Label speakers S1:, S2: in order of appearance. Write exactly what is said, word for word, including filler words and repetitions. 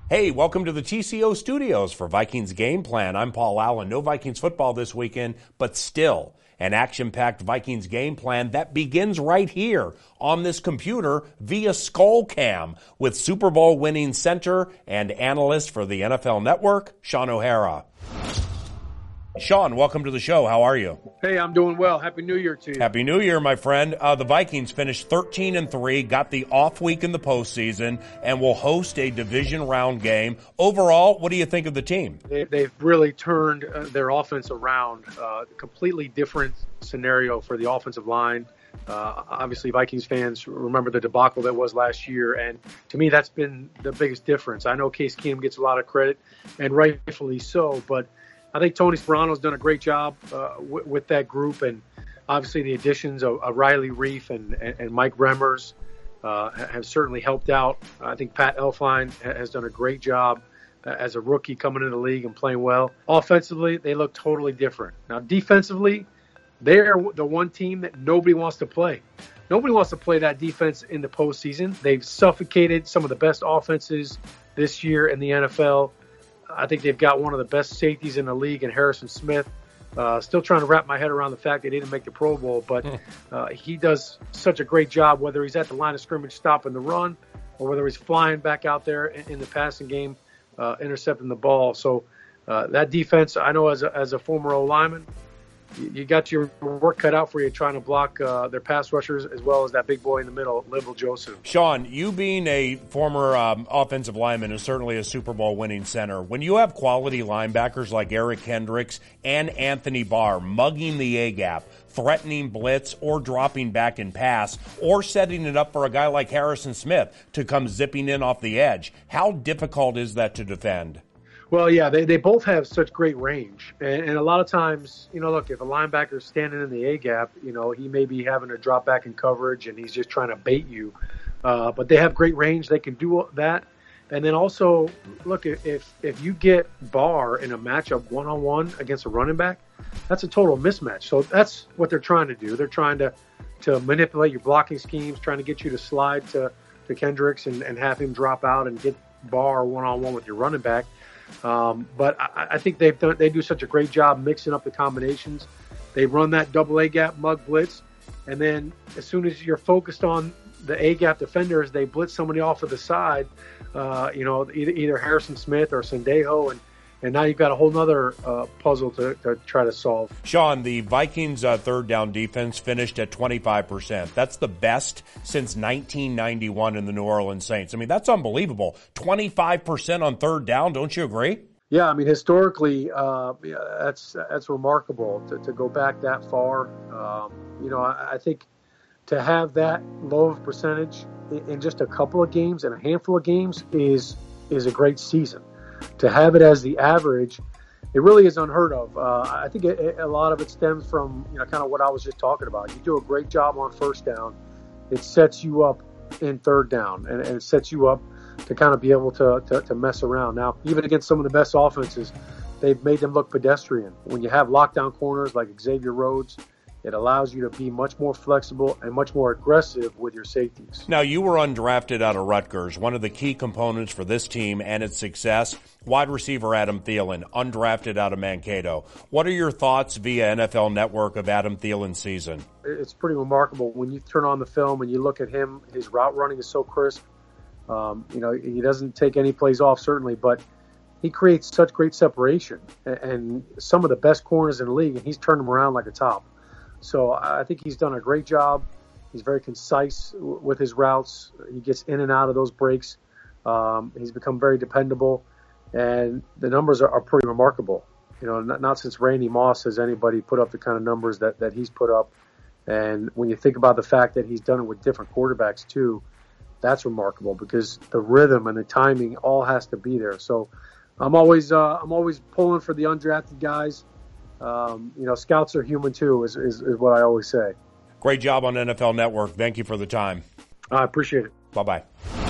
S1: Hey, welcome to the T C O studios for Vikings Game Plan. I'm Paul Allen. No Vikings football this weekend, but still an action-packed Vikings game plan that begins right here on this computer via Skullcam with Super Bowl winning center and analyst for the N F L Network, Sean O'Hara. Sean, welcome to the show. How are you?
S2: Hey, I'm doing well. Happy New Year to you.
S1: Happy New Year, my friend. Uh, the Vikings finished thirteen and three, got the off week in the postseason, and will host a division round game. Overall, what do you think of the team?
S2: They, they've really turned uh, their offense around. Uh, completely different scenario for the offensive line. Uh, obviously, Vikings fans remember the debacle that was last year, and to me, that's been the biggest difference. I know Case Keenum gets a lot of credit, and rightfully so, but I think Tony Sparano's done a great job uh, w- with that group, and obviously the additions of, of Riley Reiff and, and, and Mike Remmers uh, have certainly helped out. I think Pat Elflein has done a great job as a rookie coming into the league and playing well. Offensively, they look totally different. Now, defensively, they're the one team that nobody wants to play. Nobody wants to play that defense in the postseason. They've suffocated some of the best offenses this year in the N F L. I think they've got one of the best safeties in the league in Harrison Smith. Uh, still trying to wrap my head around the fact they didn't make the Pro Bowl, but uh, he does such a great job, whether he's at the line of scrimmage stopping the run or whether he's flying back out there in, in the passing game, uh, intercepting the ball. So uh, that defense, I know as a, as a former O-lineman, you, you got your work cut out for you trying to block uh, their pass rushers as well as that big boy in the middle, Linval Joseph.
S1: Sean, you being a former um, offensive lineman and certainly a Super Bowl winning center, when you have quality linebackers like Eric Kendricks and Anthony Barr mugging the A-gap, threatening blitz or dropping back in pass, or setting it up for a guy like Harrison Smith to come zipping in off the edge, how difficult is that to defend?
S2: Well, yeah, they, they both have such great range. And, and a lot of times, you know, look, if a linebacker's standing in the A-gap, you know, he may be having to drop back in coverage and he's just trying to bait you. Uh, but they have great range. They can do that. And then also, look, if if you get Barr in a matchup one-on-one against a running back, that's a total mismatch. So that's what they're trying to do. They're trying to, to manipulate your blocking schemes, trying to get you to slide to, to Kendricks and, and have him drop out and get Barr one-on-one with your running back. Um, but I, I think they've done, they do such a great job mixing up the combinations. They run that double A gap mug blitz, and then as soon as you're focused on the A gap defenders, they blitz somebody off of the side. Uh, you know, either, either Harrison Smith or Sendejo, and and now you've got a whole nother uh, puzzle to, to try to solve.
S1: Sean, the Vikings' uh, third down defense finished at twenty-five percent. That's the best since nineteen ninety-one in the New Orleans Saints. I mean, that's unbelievable. twenty-five percent on third down, don't you agree?
S2: Yeah, I mean, historically, uh, yeah, that's that's remarkable to, to go back that far. Um, you know, I, I think to have that low of percentage in, in just a couple of games and a handful of games is is a great season. To have it as the average, it really is unheard of. Uh, I think it, a lot of it stems from, you know, kind of what I was just talking about. You do a great job on first down. It sets you up in third down, and, and it sets you up to kind of be able to, to, to mess around. Now, even against some of the best offenses, they've made them look pedestrian. When you have lockdown corners like Xavier Rhodes, it allows you to be much more flexible and much more aggressive with your safeties.
S1: Now, you were undrafted out of Rutgers. One of the key components for this team and its success, wide receiver Adam Thielen, undrafted out of Mankato. What are your thoughts via N F L Network of Adam Thielen's season?
S2: It's pretty remarkable. When you turn on the film and you look at him, his route running is so crisp. Um, you know, he doesn't take any plays off, certainly, but he creates such great separation. And some of the best corners in the league, and he's turned them around like a top. So I think he's done a great job. He's very concise with his routes. He gets in and out of those breaks. Um, he's become very dependable, and the numbers are, are pretty remarkable. You know, not, not since Randy Moss has anybody put up the kind of numbers that, that he's put up. And when you think about the fact that he's done it with different quarterbacks too, that's remarkable because the rhythm and the timing all has to be there. So I'm always uh, I'm always pulling for the undrafted guys. Um, you know, scouts are human too, is, is, is what I always say.
S1: Great job on N F L Network. Thank you for the time.
S2: I appreciate it.
S1: Bye-bye.